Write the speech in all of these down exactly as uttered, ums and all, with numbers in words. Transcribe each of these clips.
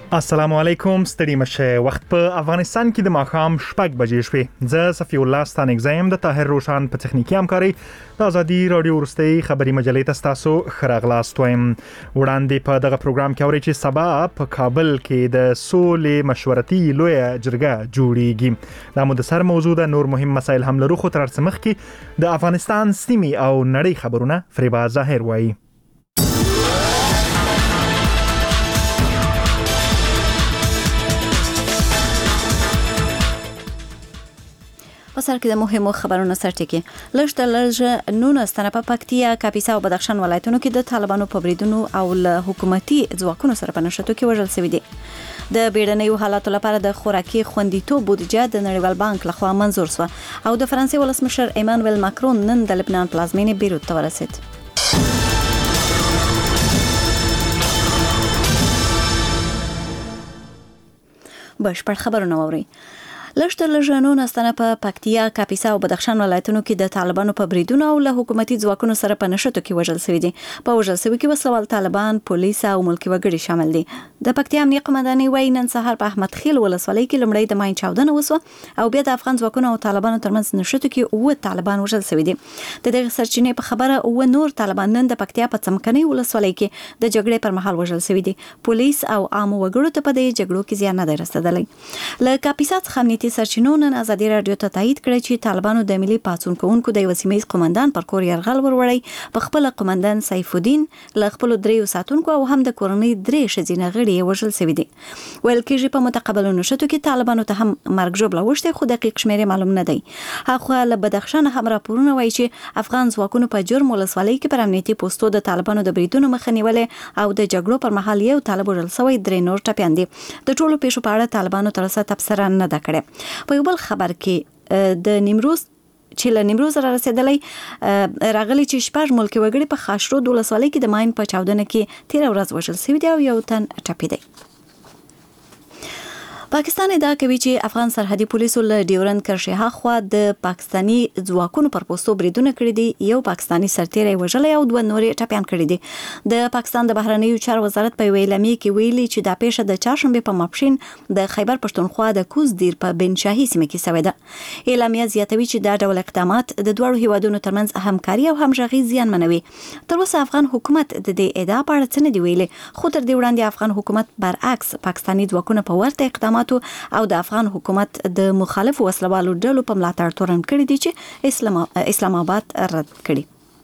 السلام علیکم، ستړي مشه. وخت په افغانستان کې د ماښام شپږ بجې شوې. زه صفی الله ستانک زایم د طاهر روشان په تخنیکی همکاري د ازادي رادیو ورستي خبري مجلې تاسو خراغلاست وایم. وړاندې په دغه پروګرام کې اوري چې سبا په کابل کې د سولې مشورتي لوی جرګه جوړیږي. دا مو د سر موضوع د نور مهم مسایل هم لرو، خو تر څه مخکې د افغانستان سیمې او نړۍ خبرونه فریبا ظاهر وایي. په سر کې د مهمو خبرونو سرټکی. لږ تر لږه نونس تنه په پکتیا، کاپیسا او بدخشان ولایتونو کې د طالبانو په بریدونو او له حکومتي ځواکونو سره په نښتو کې وژل شوي دي. د بیړنیو حالاتو لپاره د خوراکي خوندیتوب بودیجه د نړیوال بانک لخوا منظور شوه او د فرانسې ولسمشر ایمانوئل ماکرون نن د لبنان پلازمینې بیروت ته ورسید. بشپړ خبرونه واورئ. لږ تر لږه نونس تنه په پکتیا، کاپیسا او بدخشان ولایتونو کې د طالبانو په بریدونو او له حکومتي ځواکونو سره په نښتو کې وژل شوي دي. په وژل شوي کې وسوال طالبان، پولیس او ملکي وګړي شامل دي. د پکتیا امنیه قومندانۍ وايي نن سهار په احمد خیل ولسوالۍ کې لومړی د ماین چاودنه وسوه او بیا د افغان ځواکونو او طالبانو ترمنځ نښتو کې اوه طالبان وژل شوي دي. د دغه سرچینې په خبره اوه نور طالبان نن د پکتیا په څمکنۍ ولسوالۍ کې د جګړې پر مهال وژل شوي دي. پولیس او عام وګړو ته په دې جګړو کې زیان نه دی رسیدلی. له کاپیسا څخه امنیتي سرچینو نن ازادي رادیو ته تایید کړی چې طالبانو د ملي پاڅون کوونکو د یو سیمه ییز قومندان پر کور یرغل وروړی. په خپل قومندان سیف الدین له خپل دریو ساتونکو او هم د کورنۍ درې ښځینه غړي وژل شوي دي. ویل کېږي په متقابل نښتو کې طالبانو ته هم مرګ ژوبله وشته، خو دقیق شمېرې معلوم نه دی. هغه له بدخشان هم راپورونه وایي چې افغان ځواکونو په جرم ولسوالۍ کې پر امنیتي پوسټو د طالبانو د بریدونو مخه نیولې او د جګړو پر مهال یو طالب وژل شوی، درې نور ټپیان دي. د ټولو پیښو په اړه طالبانو تر اوسه تبصره نه ده کړې. په یو بل خبر کې د نیمروز چې له نیمروز را رسیدلی راغلی چې شپږ ملکي وګړي په خاشرود ولسوالۍ کې د ماین په چاودنه کې تیره ورځ وژل شوي دي او یو تن ټپي دی. پاکستان ادعا کوي چې افغان سرحدي پولیسو له ډیورند کرښې هاخوا د پاکستاني ځواکونو پر پوستو بریدونه کړي دي. یو پاکستاني سرتیری وژلی او دوه نورې ټپیان کړي دي. د پاکستان د بهرنیو چارو وزارت په یوه اعلامیه کې ویلي چې دا پیښه د چهارشنبې په ماپښین د خیبر پښتونخوا د کوز دیر په بن شاهي سیمه کې شوې ده. اعلامیه زیاتوي چې دا ډول اقدامات د دواړو هیوادونو ترمنځ همکاري او همغږي زیانمنوي. تر اوسه افغان حکومت د دې ادعا په اړه څه نه دي ویلي، خو تر دې وړاندې افغان حکومت برعکس پاکستاني ځواکونه په ورته اقدامات او د افغان حکومت د مخالف وسلوالو ډلو په ملاتړ تورن کړي دي چې اسلام اسلام آباد رد کړي.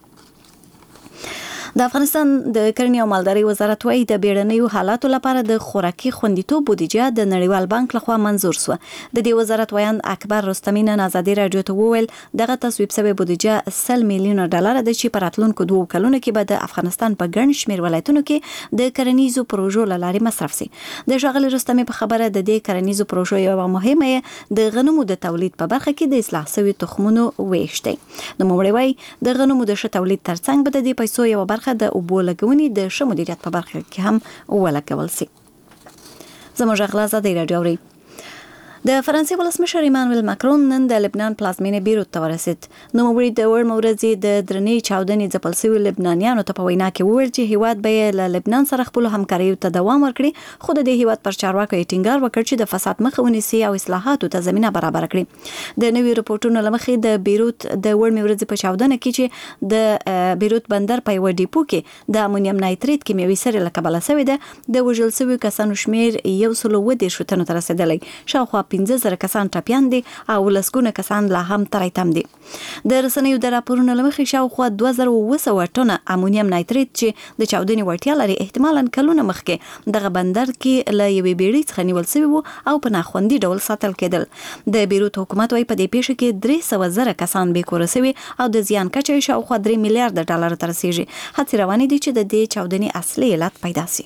د افغانستان د کرنې او مالدارۍ وزارت وايي د بیړنیو حالاتو لپاره د خوراکي خوندیتوب بودیجه د نړیوال بانک لخوا منظور شوه. د دې وزارت وایان اکبر رستمی نن ازادي رادیو ته وویل دغه تصویب شوی بودیجه سل میلیونه ډالر ده چې په راتلونکو دوو کلونو کې به د افغانستان په ګڼ شمېر ولایتونو کې د کرنیزو پروژو له لارې مصرف شي. د ښاغلي رستمی په خبره د دې کرنیزو پروژو یوه مهمه د غنمو د تولید په برخه کې د اصلاح شوي تخمونو ویش دی. نوموړی وايي د غنمو د ښه تولید ترڅنګ به د دې پیسو یوه برخه د اوبو لګونې د ښه مدیریت په برخه کې هم ولګول شي. زموږ غلا ازادي رادیو اوري. د فرانسې ولسمشر ایمانوئل ماکرون نن د لبنان پلازمینې بیروت ته ورسید. نوموړي د وړمه ورځې د درنې چاودنې ځپل شوي لبنانیانو ته په وینا کې وویل چې هیواد به یې له لبنان سره خپلو همکاریو ته دوام ورکړي، خو د دې هیواد پر چارواکو یې ټینګار وکړ چې د فساد مخه ونیسي او اصلاحاتو ته زمینه برابره کړي. د نوي رپورټونو له مخې د بیروت د وړمې ورځې په چاودنه کې چې د بیروت بندر په یوه ډیپو کې د امونیم نایتریت کیمیاوي سرې له کبله شوې ده، د وژل شویو کسانو شمېر یو سل اووه دېرشو تنو ته رسېدلی. شاوخوا پنځه زره کسان ټپیان دي او لسګونه کسان لا هم تری تم دي. د رسنیو د راپورونو له مخې شاوخوا دوه زره اووه سوه ټنه امونیم نایتریت چې د چاودنې وړتیا لري احتمالاً کلونه مخکې دغه بندر کې له یوې بیړۍ څخه نیول شوي وو او په ناخوندي ډول ساتل کېدل. د بیروت حکومت وايي په دې پیښه کې درې سوه زره کسان بې کوره شوي او د زیان کچه یې شاوخوا درې میلیارډه ډالر ته رسیږي. هڅې روانې دي چې د دې چاودنې اصلي علت پیدا شي.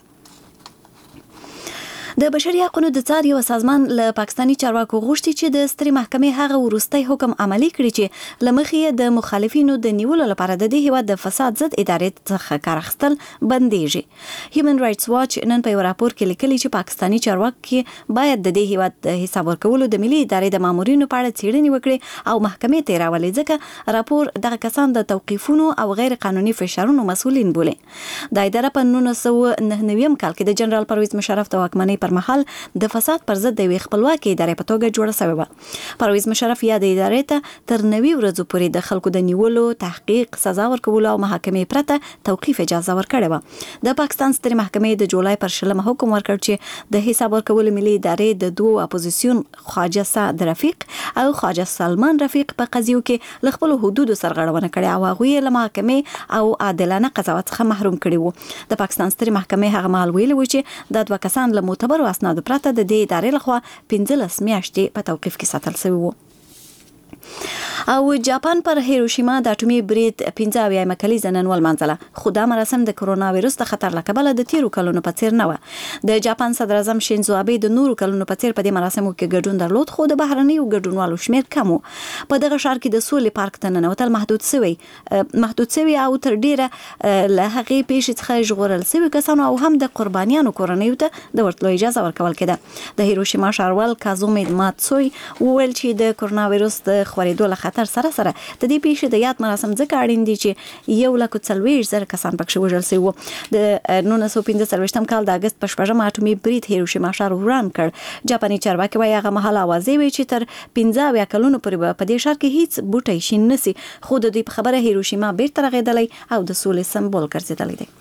د بشري حقوقو د څار یو سازمان له پاکستاني چارواکو غوښتي چې د سترې محکمې هغه وروستی حکم عملي کړي چې له مخې د مخالفینو د نیولو لپاره د دې هیواد د فساد ضد ادارې څخه کار اخیستل بندیږي. هیومن رایټس واچ نن په یو راپور کې لیکلي چې پاکستاني چارواکي باید د دې هیواد د حساب ورکولو د ملي ادارې د مامورینو په اړه څېړنې وکړي او محکمې ته راولي، ځکه راپور دغه کسان د توقیفونو او غیر قانوني فشارونو مسؤلین بولي. د اداره په نولس سوه نهه نوي کال کې د جنرال پرویز مشرف د واکمنۍ پر مهال د فساد پر ضد د خپلواکي ادارې په توګه جوړه شوې و. پرویز مشرف یا د ادارې ته تر نوي ورځو پورې د خلکو د نیولو، تحقیق، سزا ورکولو او محاکمې پرته توقیف اجازه ورکړې و. د پاکستان سترې محکمې د جولای پر شلمه حکم ورکړ چې د حساب ورکولو ملي ادارې د دوه اپوزیسیون خواجه سعد رفیق او خواجه سلمان رفیق په قضیو کې له خپلو حدودو سرغړونه کړې او هغوی له محاکمې او عادلانه قضاوت څخه محروم کړي وو. د پاکستان سترې محکمې هغه مهال ویلي و چې دا دوه کسان له معتبرو اسنادو پرته د دې ادارې لخوا پنځلس میاشتې په توقیف کې ساتل شوي وو. او جاپان پر هیروشیما د اټومي برید پنځه اویایم کلیزه نن ولمانځله، خو دا مراسم د کرونا وایرس د خطر له کبله د تیرو کلونو په څیر نه و. د جاپان صدر اعظم شینزو آبه د نورو کلونو په څیر په دې مراسمو کې ګډون درلود، خو د بهرنیو ګډونوالو شمیر کم و. په دغه ښار کې د سولې پارک ته ننوتل محدود شوی محدود شوی او تر ډیره له هغې پیښې څخه ژغورل شوي کسانو او هم د قربانیانو کورنیو ته د ورتلو اجازه ورکول کېده. د هیروشیما ښاروال کازومي ماتسوی وویل چې د کرونا وایرس د خورېدو له خطر سره سره د دې پیښې د یاد مراسم ځکه اړین دي چې یو لک څلوېښت زره کسان پکښې وژل شوي وو. د نولس سوه پنځه څلوېښتم کال د اګست په شپږمه اټومي برید هیروشیما ښار وران کړ. جاپاني چارواکي وایي هغه مهال اوازې وې چې تر پنځه اویا کلونو پورې به په دې ښار کې هیڅ بوټی شین نه سي، خو د دوی په خبره هیروشیما بیرته رغېدلی او د سولې سمبول ګرځېدلی دی.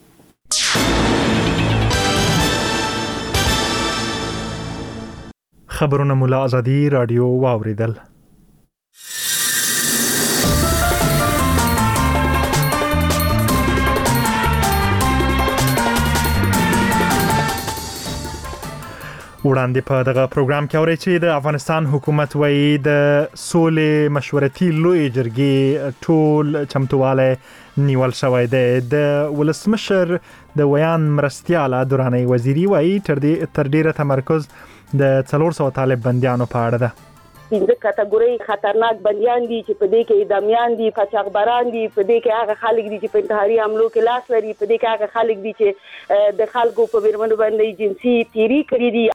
خبرونه مولا آزادي رادیو واوریدل. وړاندې په دغه پروګرام کې اورئ چې د افغانستان حکومت وایي د سولې مشورتي لوی جرګې ټول چمتووالی نیول شوی دی. د ولسمشر د ویان مرستیاله دوراني وزیري وایي تر ډیره تمرکز د څلور سوه طالب بندیانو په اړه ده. پنځه کټګوري خطرناک بندیان دي چې په دې کې اعدامیان دي، قاچاقبران دي، په دې کې هغه خلک دي چې په انتحاري حملو کې لاس لري، په دې کې هغه خلک دي چې د خلکو په میرمنو باندې جنسي تیری کړی دي.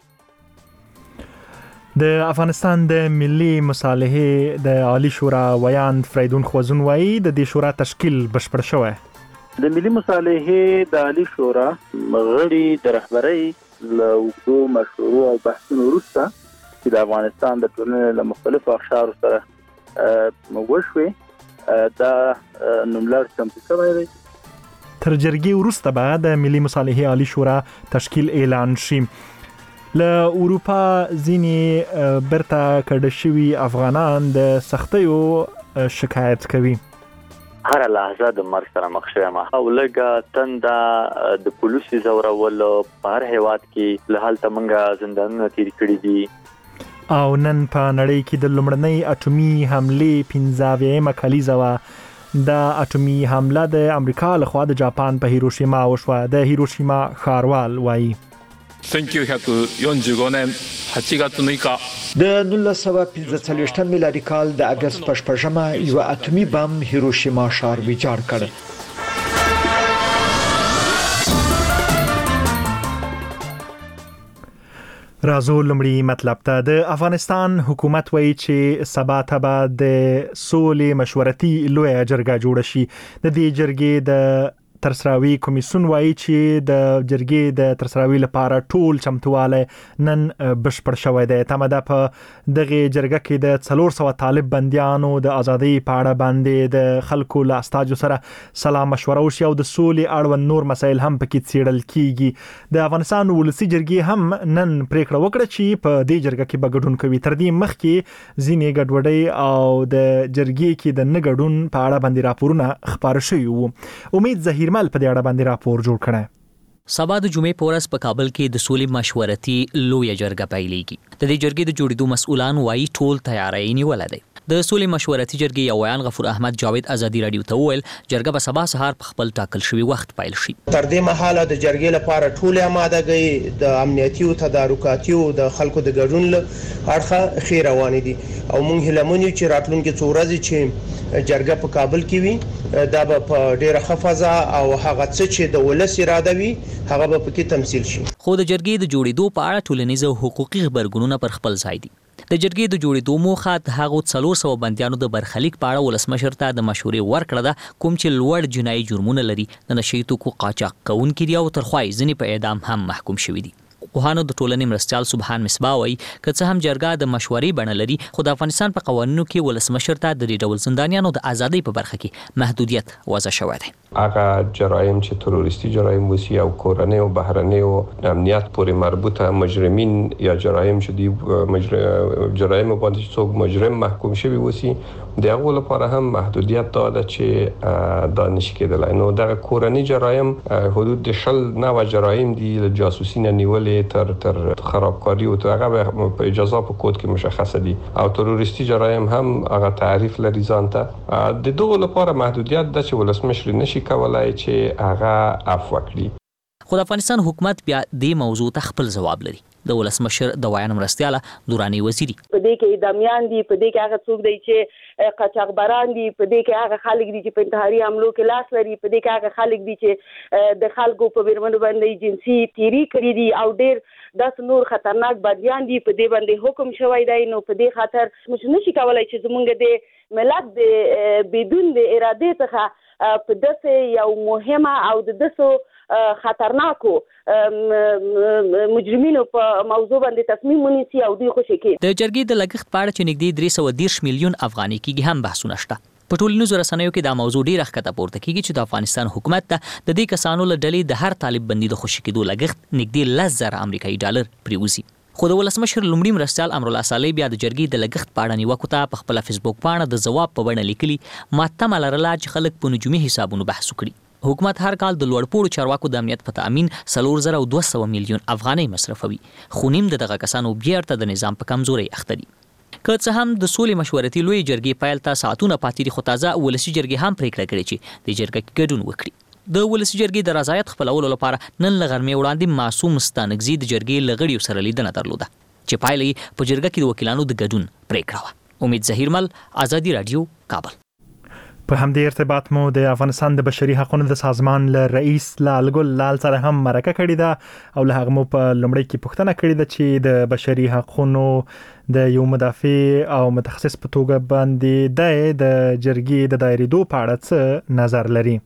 د افغانستان د ملي مصالحې د عالی شورا ویان فریدون خوازون وایي د دې شورا تشکیل بشپړ شوی. د ملي مصالحې د عالی شورا غړي د رهبرۍ له اوږدو مشورو او بحثونو وروسته چې د افغانستان د ټولنې له مختلفو اقشارو سره وشوې دا نوملړ چمتو شوی دی. تر جرګې وروسته به د ملي مصالحې عالی شورا تشکیل اعلان شي. له اروپا ځینې برته کډه شوي افغانان د سختیو شکایت کوي. هر لحظه د مرګ سره مخ شوم او لږه تنده د پولیسو زورول په هر هیواد کې له حالت منګه زندانونه تیر کړي دي. او نن په نړۍ کې د لومړنۍ اټومي حملې پنځه اویایمه کلیزه وه. د اټومي حمله د امریکا لخوا د جاپان په هیروشیما وشوه. د هیروشیما ښاروال وایي せんきゅうひゃくよんじゅうごねんはちがつむいか د نولس سوه پنځه څلوېښتم میلادي کال د اګست په شپږمه یو اټومي بم هیروشیما ښار ویجاړ کړ. راځو لومړی مطلب ته. د افغانستان حکومت وایي چې سبا ته به د سولې مشورتي لویه جرګه جوړه شي. د دې جرګې د ترسراوي کمیسیون وایي چې د جرګې د ترسراوي لپاره ټول چمتووالی نن بشپړ شوی دی. تمه ده په دغه جرګه کې د څلور سوه طالب بندیانو د ازادۍ په اړه باندې د خلکو له استازو سره سلا مشوره وشي او د سولې اړوند نور مسایل هم پکې څیړل کیږي. د افغانستان ولسي جرګې هم نن پریکړه وکړه چې په دې جرګه کې به ګډون کوي. تر دې مخکې ځینې ګډوډۍ او د جرګې کې د نه ګډون په اړه باندې راپورونه خپاره شوي وو. امید ظهیر مل په دې اړه باندې راپور جوړ کړی. سبا د جمعې په ورځ په کابل کې د سولې مشورتي لویه جرګه پیلېږي. د دې جرګې د جوړېدو مسؤلان وایي ټول تیاری نیولې ده. د سولې مشورتي جرګې یو ویان غفور احمد جاوید ازادي رادیو ته وویل جرګه به سبا سهار په خپل ټاکل شوی وخت پیل شي. تر دې مهاله د جرګې لپاره ټول آمادګي د امنیتي او تدارکاتي او د خلکو د ګډون اړخه خیر روان دي او موږ هلمونی چې راتلونکي څو ورځې چې جرګه په کابل کې وي دا به په ډیره خفضه او هغه څه چې د ولس اراده وي هغه به پکې تمثيل شي. خو د جرګې د جوړېدو په اړه ټولنیز او حقوقي خبرګونونه پر خپل ځای دي. د جرګې د جوړېدو موخه د هغو څلور سوه بندیانو د برخلیک په اړه ولسمشر ته د مشورې ورکړه ده کوم چې لوړ جنایي جرمونه لري، د نشه یي توکو قاچاق کوونکي دي او ترخوا یې ځینې په اعدام هم محکوم شوي دي. حقوقپوهانو د ټولنې مرستیال سبحان مصباح وایي که څه هم جرګه د مشورې بڼه لري خو د افغانستان په قوانینو کې ولسمشر ته د دې ډول زندانیانو د ازادۍ په برخه کې محدودیت وضع شوی دی. هغه جرایم چې تروریستي جرایم وسی او کورنۍ او بهرنۍ او امنیت پورې مربوطه مجرمین یا جرایم چې دی جرایم باندې څوک مجرم محکوم شوی وسی دغه لپاره هم محدودیت داده چې دانش کېدلای. نو د کورنۍ جرایم حدود د شل نوع جرایم دی له جاسوسي نه نیولې تر تر خرابکاری او هغه په اجازه په کود کې مشخصه دي او تروریستي جرایم هم هغه تعریف لري ځانته. د دغه لپاره محدودیت د چې ولسمشر نشي کولای چې هغه عفو کړي. خو د افغانستان حکومت بیا دې موضوع ته خپل جواب لري. د ولسمشر د ویان مرستیاله دوراني وزیری په دې کې اعدامیان دي، په دې کې هغه څوک دی چې قاچاقبران دي، په دې کې هغه خلک دي چې په انتحاري حملو کې لاس لري، په دې کې هغه خلک دي چې د خلکو په بیرمنو باندې جنسي تیری کړی دي او ډېر داس نور خطرناک بدیان دي. په دې باندې حکم شوی دی. نو په دې خاطر موږ نشي کولای چې زمونږ د ملت د بدون د ارادې څخه په داسې یو مهمه او د داسو خطرناکو مجرمینو په موضوع باندې تصمیم ونیسي او دوی خوشي کړي. د جرګې د لګښت په اړه چې نږدې درې سوه دېرش میلیون افغانۍ کېږي هم بحثونه شته. په ټولنیزو رسنیو کې دا موضوع ډېره ښکته پورته کېږي چې د افغانستان حکومت ته د دې کسانو له ډلې د هر طالب بندي د خوشي کېدو لګښت نږدې لس زره امریکایي ډالر پرېوځي. خو د ولسمشر لومړي مرستیال امرالله صالح بیا د جرګې د لګښت په اړه نیوکو ته په خپله فیسبوک پاڼه د ځواب په بڼه لیکلي ما تمه لرله چې خلک په نجومي حسابونو بحث وکړي. حکومت هر کال د لوړپوړو چارواکو د امنیت په تامین څلور زره او دوه سوه میلیون افغانۍ مصرفوي خو نیم د دغه کسانو بیرته د نظام په کمزورۍ اخته دي. که څه هم د سولې مشورتي لوی جرګې پیل ته ساعتونه پاتې دي خو تازه ولسي جرګې هم پریکړه کړې چې د جرګه کې ګډون وکړي. د ولسي جرګې د رضایت خپلولو لپاره نن له غرمې وړاندې معصوم ستانکزي د جرګې له غړیو سره لیدنه درلوده چې پایله یې په جرګه کې د وکیلانو د ګډون پریکړه وه. امید ظهیرمل، ازادي راډیو، کابل. په همدې ارتباط مو د افغانستان د بشري حقوقو د سازمان له رئیس لال ګل لال سره هم مرکه کړې ده او له هغه مو په لومړي کې پوښتنه کړې ده چې د بشري حقوقو د یو مدافع او متخصص په توګه باندې د جرګې د دایریدو په اړه څه نظر لري.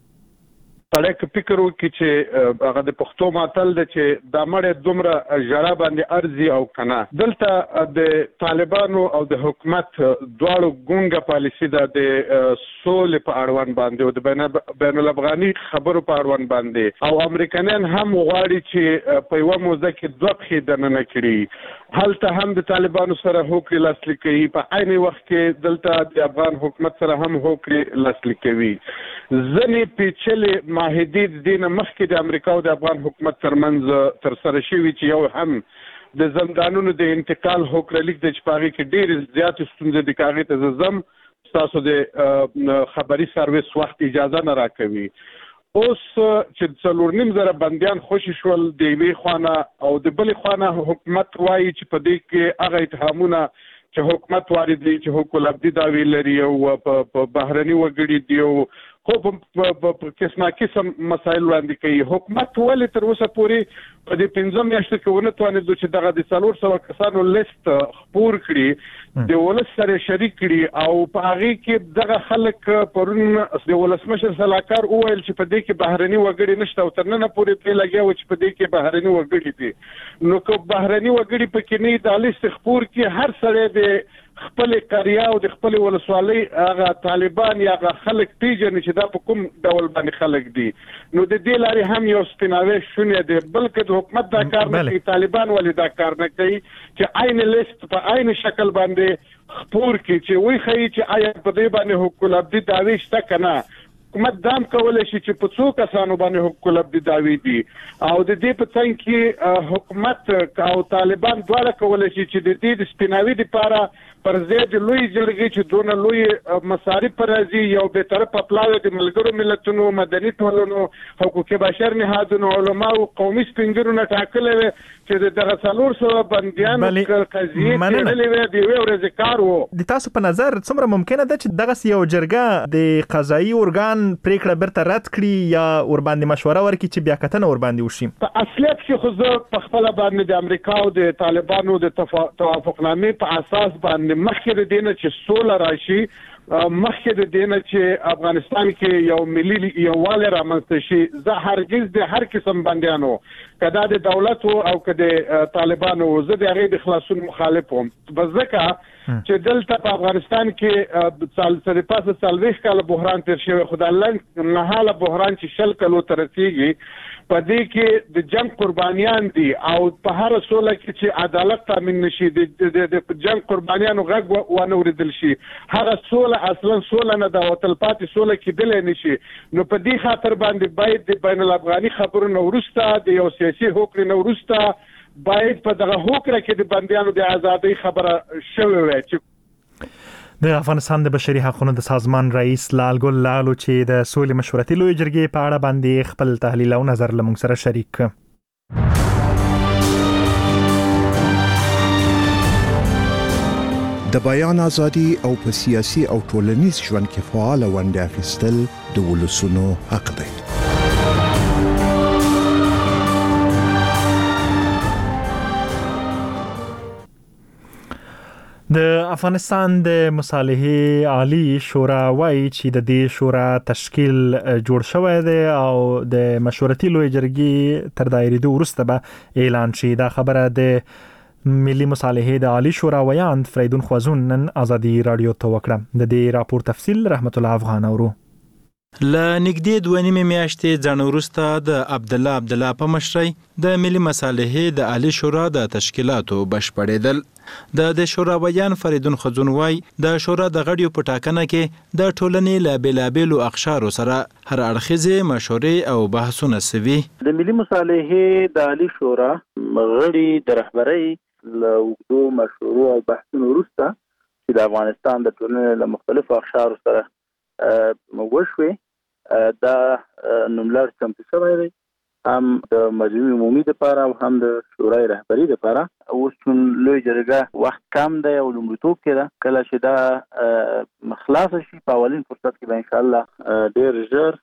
سړی که فکر وکړي چې هغه د پښتو متل دی چې دا مړی دومره ژړا باندې ارزي او که نه. دلته د طالبانو او د حکومت دواړو ګونګه پالیسي ده د سولې په اړوند باندې او د بین الافغاني خبرو په اړوند باندې او امریکایان هم غواړي چې په یوه موضوع کې دوه پښې دننه کړي. هلته هم د طالبانو سره هوکړې لاسلیک کوي، په عین وخت کې دلته د افغان حکومت سره هم هوکړې لاسلیک کوي. ځینې پیچلې معاهدې د دې نه مخکې د امریکا او د افغان حکومت ترمنځ ترسره شوي چې یو هم د زندانونو د انتقال هوکړه لیک دی چې په هغې کې ډېرې زیاتې ستونزې دي که هغې ته زه ځم ستاسو د خبري سروس وخت اجازه نه راکوي. اوس چې څلور نیم زره بندیان خوشي شول د یوې خوا او د بلې خوا حکومت وایي چې په دې کې هغه اتهامونه چې حکومت وارد دي چې حقوق العبدي دعوې لري او په بهرني وګړي دي او خو په قسمه قسم مسایل وړاندې کوي. حکومت ولې تر اوسه پورې په دې پنځه میاشتو کې ونه توانېدو چې دغه د څلور سوه کسانو لیست خپور کړي، د ولس سره شریک کړي او په هغې کې دغه خلک پرون د ولسمشر سلاکار وویل چې په دې کې بهرني وګړي نشته او تر ننه پورې پرې لګیا و چې په دې کې بهرني وګړي دي. نو که بهرني وګړي پکې نه دا لیست خپور کړي هر سړی د خپل قریا او د خپل ولسوالۍ هغه طالبان یا هغه خلک پیژني چې دا په کوم ډول باندې خلک دي. نو د دې لارې هم یو سپیناوی شونې دی. بلکې د حکومت دا کار نه کوي، طالبان ولې دا کار نه کوي چې عین لیست په عین شکل باندې خپور کړي چې وایي ښیي چې آیا په دې باندې حقوق العبدي دعوې شته که نه. حکومت دام کولی شي چې په څو کسانو باندې حقوق العبدي دعوې دي او د دې په څنګ کې حکومت او طالبان دواړه کولی شي چې د دې د سپیناوي دپاره پر ځای د لوی جرګې چې دونه لوی مصارف راځي یو بېطرفه پلاوی د ملګرو ملتونو، مدني ټولنو، حقوق بشر نهادونو، علماو، قومي سپین ږیرو نه ټاکلی وی چې د دغه څلور سوه بندیانو قضیې څېړلې وی د یوې ورځې کار و. د تاسو په نظر څومره ممکنه ده چې دغسې یو جرګه د قضایي ارګان پریکړه بیرته رد کړي یا ورباندې مشوره ورکړي چې بیا کتنه ورباندې وشي؟ په اصلیت کې خو زه په خپله باندې د امریکا او د طالبانو د توافقنامې په اساس باندې مخکې د دې نه چې سوله راشي مخکې د دینه چې افغانستان کې یو ملي یووالی رامنځته شي زه هرگز د هر قسم بندیانو کدا د دولت او کدا طالبانو زه د هغې د خلاصون مخالف وم بس ځکه چې دلته په افغانستان کې سال سره پاسه څلوېښت کاله بحران تیر شوی خو د لنډ مهاله بحران چې شل کلو ته رسېږي په دې کې د جنگ قربانیان دي او په هر سوله کې چې عدالت تامین نشي د جنگ قربانیانو غږ ونه اوریدل شي هغه سوله اصلا سوله نه ده او تلپاتې سوله کېدلی نشي نو په دې خاطر باندې باید د بین الافغاني خبرونو وروسته د یو سیاسي هوکړې نه وروسته باید په دغه هوکړه کې د بندیانو د ازادۍ خبره شوې وای چې د افغانستان د بشري حقوقو د سازمان رئیس لالګل لالو چې د سولې مشورتي لوی جرګې په اړه باندې خپل تحلیل او نظر لمونږ سره شریک کړ. د بیان ازادي او په سیاسي او ټولنیز ژوند کې فعال ونډه اخیستل د ولسونو حق دی. د افغانستان د مصالحې عالی شورا وایي چې د دې شورا تشکیل جوړ شوی دی او د مشورتي لوی جرګې تر دایریدو وروسته به اعلان شي. دا خبره د ملي مصالحې د عالی شورا ویاند فریدون خوازون نن ازادي رادیو ته وکړه. د دې راپور تفصیل رحمت الله افغان اورو. ل نږدې دوه نیمې میاشتې ځان وروسته د عبد الله عبد الله په مشرۍ د ملي مصالحې د عالی شورا د تشکیلاتو بشپړېدل. د د شورا ویان فریدون خزون وای د شورا د غړیو په ټاکنه کې د ټولنې له بیلابیلو اقشارو سره هر اړخیزې مشورې او بحثونه سوي. د ملي مصالحې د عالی شورا غړي د رهبرۍ له اوږدو مشورو او بحثونو وروسته چې د افغانستان د ټولنې له مختلفو اقشارو سره وشوي دا نوملړ چمتو شوی دی هم د مجمع عمومي لپاره او هم د شورای رهبري لپاره. اوس چون لوی جرګه وخت کم دی او لومړیتوب کې ده کله چې دا خلاص شي په اولین فرصت کې به ان شاء الله ډېر ژر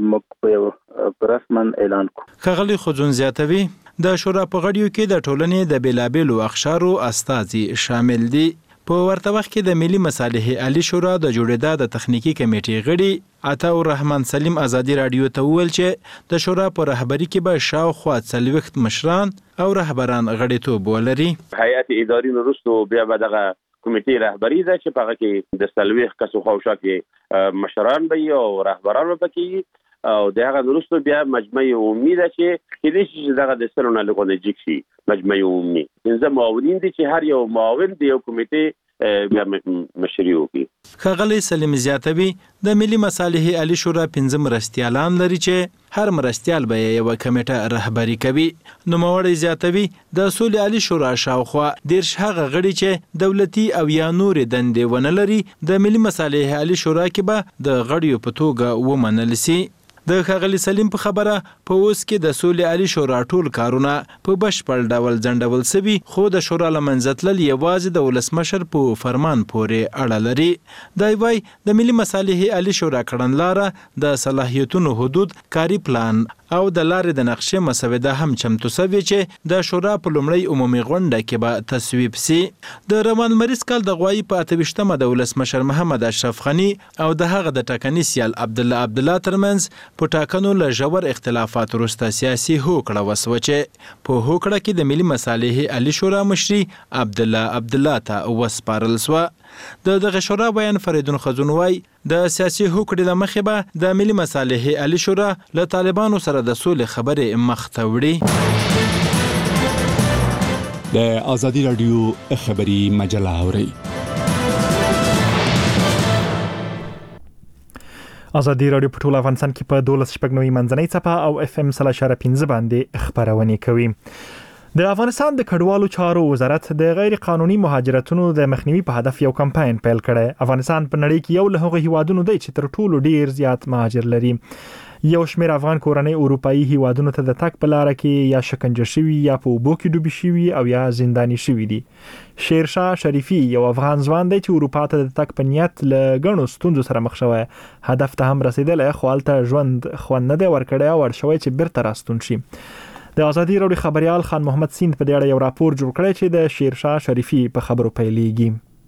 موږ په رسما اعلان کوو. ښاغلي خزون زیاتوي د شورا په غړیو کې د ټولنې د بیلابیلو اقشارو استازي شامل دي. په ورته وخت کې د ملي مصالحې عالی شورا د جوړېدا د تخنیکی کمیټې غړي عطا الرحمن سلیم ازادي رادیو ته وویل چې د شورا په رهبری کې به شاوخوا څلوېښت مشران او رهبران غړیتوب ولري. هیئت اداري وروسته بیا به دغه کمیټې رهبری ده چې په هغه کې د څلوېښت کسو خواوشا کې مشران به او رهبران به پکې او دغه وروسته بیا مجمع عمومي ده چې کله چې دغه د سرونه لګول جګ شي مجمع عمومي پنځه معاونین دي چې هر یو معاون د یو کمیټې بیا مشري وکړي. ښاغلی سلیم زیاتوي د ملي مصالحې عالی شورا پنځه مرستیالان لري چې هر مرستیال به یوه کمیټه رهبري کوي. نوموړی زیاتوي د سولې عالی شورا شاوخوا دېرش هغه غړي چې دولتي او یا نورې دندې ونه لري د ملي مصالحې عالی شورا کې به د غړیو په توګه ومنل سي. د ښاغلي سلیم په خبره په اوس کې د سولې عالی شورا ټول کارونه په بشپړ ډول ځنډول سوي خو د شورا له منځه تلل یوازې د ولسمشر په فرمان پورې اړه لري. دی وایي د ملي مصالحې عالی شورا کړنلاره د صلاحیتونو حدود کاري پلان او د لارې د نقشې مسوده هم چمتو سوي چې د شورا په لومړۍ عمومي غونډه کې به تصویب سي. د روان مریض کال د غوایي په اته ویشتمه د ولسمشر محمد اشرف غني او د هغه د ټاکني سیال عبد الله عبد الله ترمنځ په ټاکنو له ژور اختلافات وروسته سیاسي هوکړه وسوه چې په هوکړه کې د ملي مصالحې عالی شورا مشري عبد الله عبد الله ته وسپارل سوه. د دغه شورا بیان فریدون خزون وای د سیاسي هوکړې له مخې به د ملي مصالحې عالی شورا له طالبانو سره د سولې خبرې مخ ته وړي. د ازادي رادیو خبري مجله اوري. ازادي رادیو په ټول افغانستان کې په دولس شپږ نوي منځنۍ څپه او اف ام سل اشاره پنځه باندې خبرونه کوي. د افغانستان د کډوالو چارو وزارت د غیر قانوني مهاجرتونو د مخنیوي په هدف یو کمپاین پیل کړی. افغانستان په نړۍ کې یو له هغو هیوادونو دی چې تر ټولو ډیر زیات مهاجر لري. یو شمېر افغان کورنۍ اروپایي هیوادونو ته د تګ په لار کې یا شکنجه شوي یا په اوبو کې ډوبې شوي او یا زنداني شوي دي. شیرشاه شریفي یو افغان ځوان دی چې اروپا ته د تګ په نیت له ګڼو ستونزو سره مخ شوی. هدف ته هم رسیدلی خو هلته ژوند خوند نه دی ورکړی او اړ شوی چې بیرته راستون شي. د ازادي رادیو خبريال خان محمد سیند په دې اړه یو راپور جوړ کړی چې د شیرشاه شریفي په خبرو پیلېږي.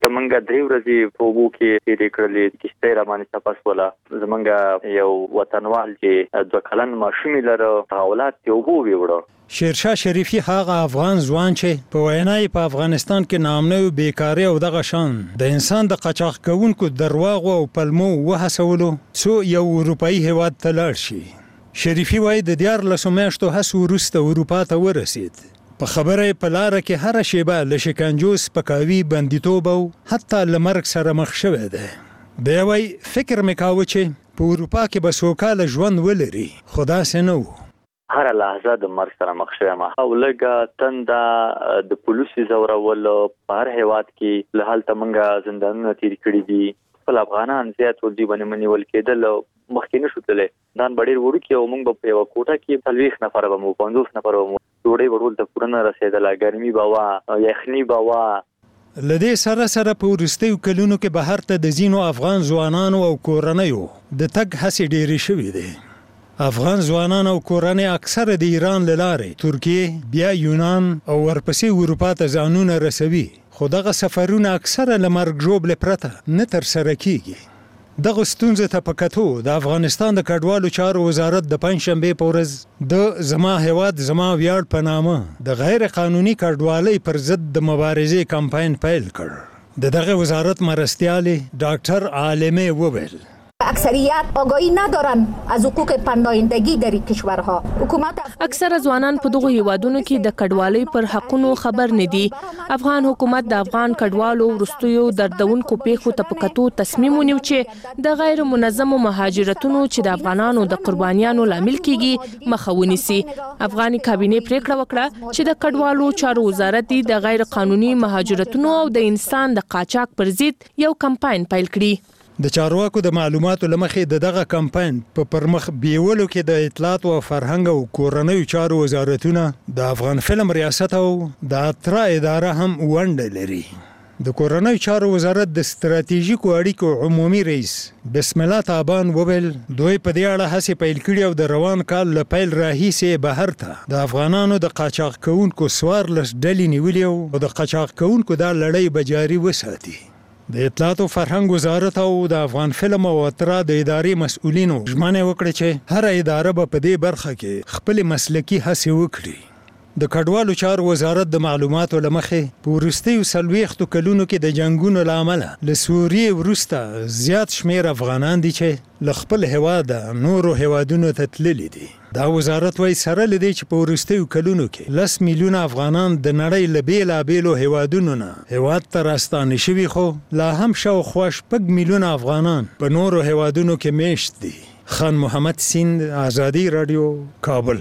زمونږ درې ورځې په اوبو کې تېرې کړلې، کښتۍ را باندې چپس وله. زمونږ یو وطنوال چې دوه کلن ماشوم یې لره، هغه اولاد یې اوبو ویوړه. شیرشاه شریفي هغه افغان ځوان چې په وینا یې په افغانستان کې ناامنۍ او بیکاري او دغه شان د انسان د قاچاق کوونکو درواغو او پلمو وهڅولو څو یو اروپایي هیواد ته لاړ شي. شریفي وایي د دیارلسو میاشتو هڅو وروسته اروپا ته ورسید. په خبره یې په لاره کې هره شیبه له شکنجو، سپکاوي، بندیتوب او حتی له مرګ سره مخ شوی دی. دی وایي فکر مې کاوه چې په اروپا کې به سوکاله ژوند ولري، خو داسې نه و. هر لحظه د مرګ سره مخ شوم او لږه تنده د پولیسو زورول په هر هیواد کې له هلته منګه زندانونه تیر کړي دي. خپل افغانان زیات ورځي باندې منیول کېدل، مخکې نشو تللی. ځان به ډېر وړوکي او موږ به په یوه کوټه کې څلوېښت نفره به مو پنځوس نفره به مو ډوډۍ به ټول ته پوره نه رسېدله، ګرمي به وه، یخني به وه. له دې سره سره په وروستیو کلونو کې بهر ته د ځینو افغان ځوانانو او کورنیو د تګ هڅې ډېرې شوې دي. افغان ځوانان او کورنۍ اکثره د ایران له لارې ترکیې، بیا یونان او ورپسې اروپا ته ځانونه رسوي، خو دغه سفرونه اکثره له مرګ ژوبلې پرته نه ترسره کیږي. دغه ستونزې ته په کتو د افغانستان د کډوالو چارو وزارت د پنجشنبې په ورځ د زما هیواد زما ویاړ په نامه د غیر قانوني کډوالۍ پر ضد د مبارزې کمپاین پیل کړ. د دغه وزارت مرستیالې ډاکټر عالمه وویل اکثریت آگاهی ندارن از حقوق پناهندگی در کشورها. حکومت اکثر ځوانان په دغه هیوادونو کې د کډوالۍ پر حقونو خبر نه دي. افغان حکومت د افغان کډوالو وروستیو دردونکو پیښو ته په کتو تصمیم ونیو چې د غیر منظمو مهاجرتونو چې د افغانانو د قربانیانو لامل کیږي مخه ونیسي. افغاني کابینې پریکړه وکړه چې د کډوالو چارو وزارت د غیر قانوني مهاجرتونو او د انسان د قاچاق پر ضد یو کمپاین پیل کړي. د چارواکو د معلوماتو لمخې د دغه کمپاین په پرمخ بیولو کې د اطلاعات او فرهنګ او کورنیو چارو وزارتونه، د افغان فلم ریاست او د اترا اداره هم ونډه لري. د کورنیو چارو وزارت د ستراتیژیکو اړیکو عمومي رئیس بسم الله تابان وویل دوی په دې اړه هڅې پیل کړي او د روان کال له پیل راهیسې بهر ته د افغانانو د قاچاق کوونکو څوارلس ډلې نیولې او د قاچاق کوونکو دا لړۍ به جاري وساتي. د اطلاعات او فرهنګ وزارت او د افغان فلم او اترا د ادارې مسؤلینو ژمنه وکړه چې هر اداره به په دې برخه کې خپل مسلکي هڅې وکړي. د کډوالو چارو وزارت د معلوماتو لمخې په وروستیو څلوېښتو کلونو کې د جنګونو له امله له سوریې وروسته زیات شمېر افغانان دي چې له خپل هیواده نورو هیوادونو ته تللي دي. دا وزارت وایي سره له دې چې په وروستیو کلونو کې لس میلیونه افغانان د نړۍ له بېلابېلو هیوادونو نه هیواد ته راستانه شوي، خو لا هم شاوخوا شپږ میلیونه افغانان په نورو هیوادونو کې میشت دي. خان محمد سیند، آزادي رادیو، کابل.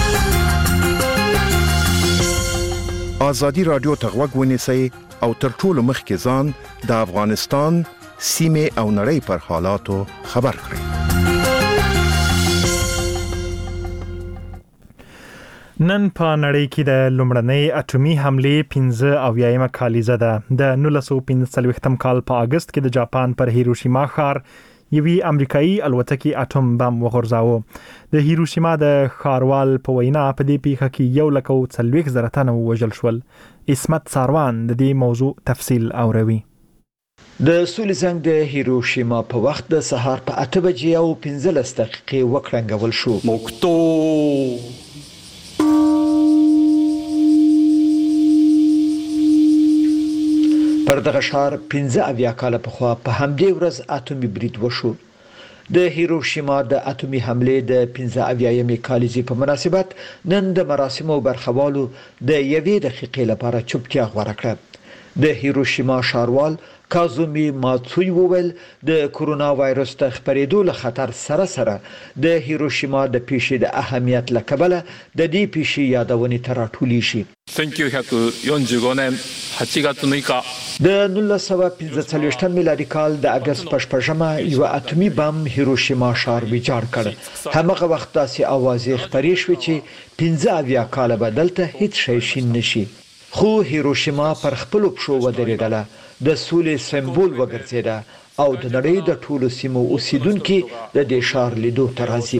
آزادي رادیو ته غوږ ونیسئ او تر ټولو مخکې ځان د افغانستان سیمې او نړۍ پر حالاتو خبر کړئ. نن په نړۍ کې د لومړنۍ اټومي حملې پنځه اویایمه کالیزه ده. د نولس سوه پنځه څلوېښتم کال په اگست کې د جاپان پر هیروشیما ښار یوې امریکایي الوتکې اټوم بم وغورځاوه. د هیروشیما د ښاروال په وینا په دې پیښه کې یو لک او څلوېښت زره تنه ووژل شول. عصمت ساروان د دې موضوع تفصیل اوروي. د سولې زنګ د هیروشیما په وخت د سهار په اته بجې او پنځلس دقیقې وکړنګول شو. موکتو پر دغه ښار پنځه اویا کاله پخوا په همدې ورځ اټومي برید وشو. د هیروشیما د اټومي حملې د پنځه اویایمې کالیزې په مناسبت نن د مراسمو برخوالو د یوې دقیقې لپاره چوپتیا غوره کړه. د هیروشیما ښاروال کازومی ماتسوی وویل د کرونا وایرس د خپرېدو له خطر سره سره د هیروشیما د پیښې د اهمیت له کبله د دې پیښې یادونې ته راټولې شي. せんきゅうひゃくよんじゅうごねんはちがつむいか د نولس سوه پنځه څلوېښتم میلادي کال د اګست په شپږمه یوه اټومي بم هیروشیما ښار ویجاړ کړ. همغه وخت داسې اوازې خپرې شوې چې پنځه اویا کاله به دلته هیڅ شی شین نشي. خو هیروشیما پر خپلو پښو ودرېدله، د سولې سمبول وګرځېده او د نړۍ د ټولو سیمو اوسیدونکي د دې ښار لیدو ته راځي.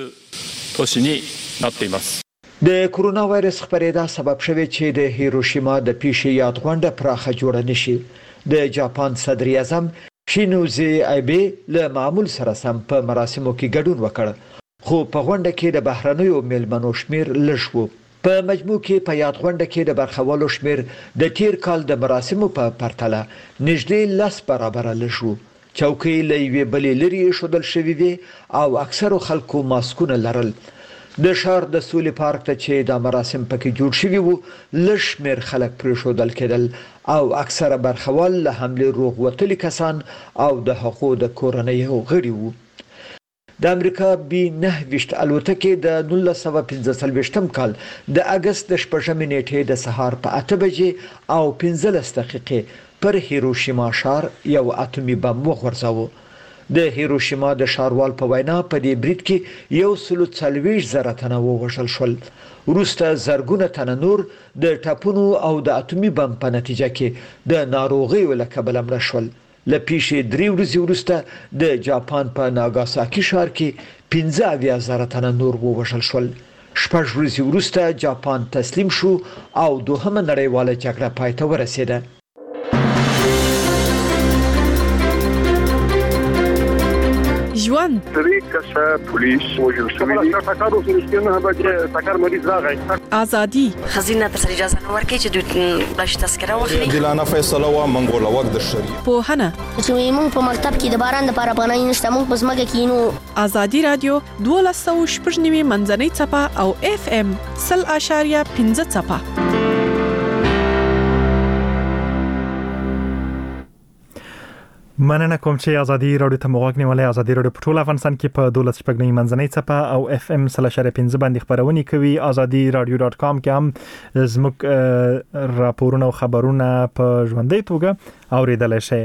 د کرونا وایرس خپرېدا سبب شوی چې د هیروشیما د پیښې یادغونډه پراخه جوړه نشي. د جاپان صدر اعظم شینوزو ایبه له معمول سره سم په مراسمو کې ګډون وکړ خو په غونډه کې د بهرنیو میلمنو شمیر لږ و په مجموع کې په یاد غونډه کې د برخوالو شمیر د تیر کال د مراسمو په پرتله نږدې لس برابره لږ و چوکۍ له یوې بلې لرې ایښودل شوې وې او اکثرو خلکو ماسکونه لرل د ښار د سولې پارک ته چې دا مراسم پکې جوړ شوي وو لږ شمېر خلک پرېښودل کېدل او اکثره برخوال له حملې روغ وتلي کسان او د هغو د کورنیو غړي وو د امریکا بي نهه ویشت الوتکې د نولس سوه پنځه څلوېښتم کال د اګست د شپږمې نیټې د سهار په اته بجې او پنځلس دقیقې پر هیروشیما ښار یو اتومي بم وغورځاوه د هیروشیما د ښاروال په وینا په دې برید کې یو سل څلوېښت زره تنه ووژل شول وروسته زرګونه تنه نور د ټاپونو او د اتومي بم په نتیجه کې د ناروغیو له کبله مړه شول له پیښې درې ورځې وروسته د جاپان په ناګاساکي ښار کې پنځه اویا زره تنه نور ووژل شول شپږ ورځې وروسته جاپان تسلیم شو او دوهمه نړیواله جګړه پای ته ورسېده ژوند درې کسه پولیس وژل شوي دي ټاکر اوس نشته به ټاکر مریض راغی ازادي خزینه تر اجازه نه ورکړي چې دوی باش تذکره واخلي دلانه فیصله وا منګول وخت د شری په هنه چې موږ په مکتب کې د باران لپاره پناه نشته موږ په زمګه کې نو ازادي رادیو دولس سوه شپږ نوي منځنۍ چپه او اف ام سل اشاریه پنځه چپه مننه کوم چې ازادي رادیو ته موږ نیولې ازادي رادیو په ټول افغانستان کې په دولس شپږ نوي منځنۍ چپه او اف ام سل اشاریه پنځه باندې خبرونه کوي ازادي رادیو ډاټ کام کې هم زموږ راپورونه او خبرونه په ژوندۍ توګه اوریدل شي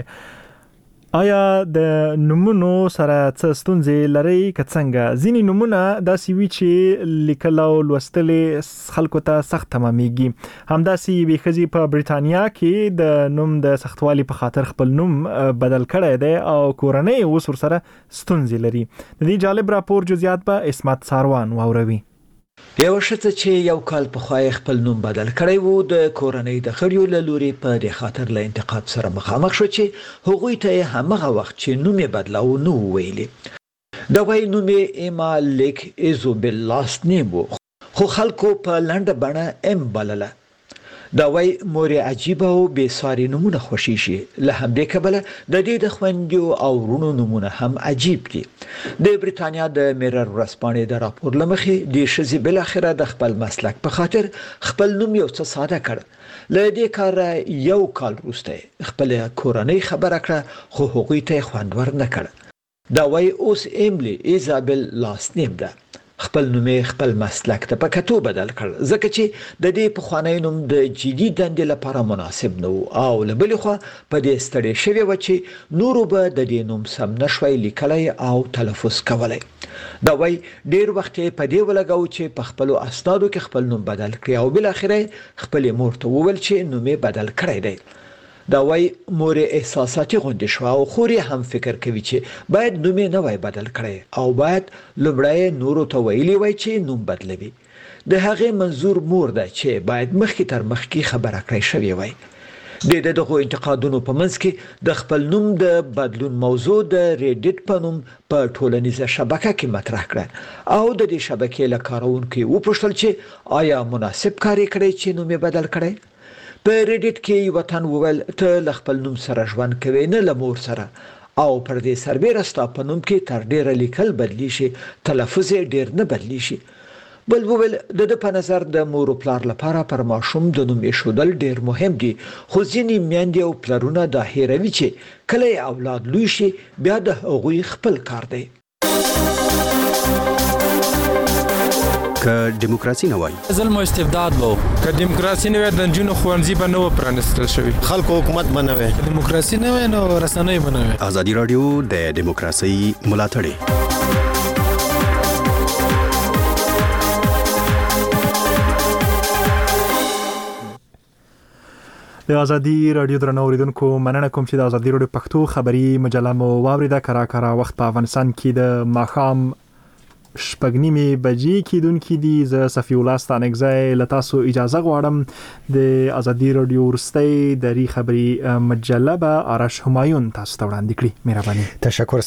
آیا د نمونو سره څه ستونزې لري که څنګه ځینې نمونه داسې وي چې لیکل او لوستلې خلکو ته سخت تمامېږي همداسې یوې ښځې په بریتانیا کې د نوم د سختوالي په خاطر خپل نوم بدل کړی دی او کورنۍ اوس ورسره ستونزې لري د دې جالب راپور جزئیات به اسمت ساروان واوروي یو شته چې یو کال په خوای خپل نوم بدل کړی وو د کورنۍ د خړیو له لوري په دې خاطر له انتقاد سره مخامخ شو چې هغوی ته همغه وخت چې نوم یې بدلاو نو ویلي دا وایي نوم یې ایما لیک ایزوبل لاست نیم خو خلکو په لنډه بڼه ام بلله دا وایي مورې عجیبه او بېساري نومونه خوښي شي له همدې کبله د دې د خویندو او وروڼو نومونه هم عجیب دي د بریتانیا د میرر ورځپاڼې د راپور له مخې دې ښځې بالاخره د خپل مسلک په خاطر خپل نوم یو څه ساده کړ له دې کاره یو کال وروسته خپل کورنۍ خبره کړه خو هغوی ته خوند ور نه کړ دا وایي اوس ایملی ایزابل لاست نیم ده خپل نوم خپل مسلک ته په کتو بدل کړ ځکه چې د دې په خوانی نوم د جدي دندې لپاره مناسب نه او لبلې خو په دې ستړي شوی و چې نورو به د دې نوم سم نشوي لیکلای او تلفظ کولای دا وای ډیر وخت په دې ولګاو چې په خپل اسنادو کې خپل نوم بدل کړي او بل اخره خپل مور ته وویل چې نوم بدل کړی دی دا وای مور احساساتي غونډه شو او خوري هم فکر کوي چې باید نوم نه وای بدل کړي او باید لومړی نورو ته ویلي وای چې نوم بدلوي د هغه منظور مور ده چې باید مخکې تر مخکې خبره کړی شوی وای د دغه انتقادونو په منځ کې د خپل نوم د بدلون موضوع د ریډیټ په نوم په ټولنیزه شبکه کې مطرح کړه او د دې شبکې له کارونکو وپوښتل چې آیا مناسب کاری کړی چې نوم بدل کړي په ریډیټ کې وطن وول ته ل خپل نوم سره ژوند کوي نه لمور سره او پر دې سربېره ستا په نوم کې تر ډیره لیکل بدلی شي تلفظ ډیر نه بدلی شي بل وول د د په نظر د مور او پلار لپاره پر ماشوم د نوم ایښودل ډیر مهم دي خو ځینې میندې او پلرونه دا هیروي چې کله اولاد لوی شي بیا د هغوی خپل کار دی که دیموکراسي نه وای ظلم او استبداد وو که دیموکراسي نه وای د جنونو خوانزي به نو پرانستل شوی خلکو حکومت بنوي دیموکراسي نه وای نو رسنۍ بنوي ازادي رادیو د دیموکراسي ملاتړ د ازادي رادیو درنو اوریدونکو مننه کوم چې د ازادي رادیو پښتو خبري مجله مو واوریده کرا کرا وخت په افغانستان کې د ماخام شپږنیمې بجې کیدونکې دي. زه صفی الله ستانکزی له تاسو اجازه غواړم. د ازادي رادیو ورستۍ دری خبري مجله به آرش همایون تاسو ته وړاندې کړي. مهرباني. تشکر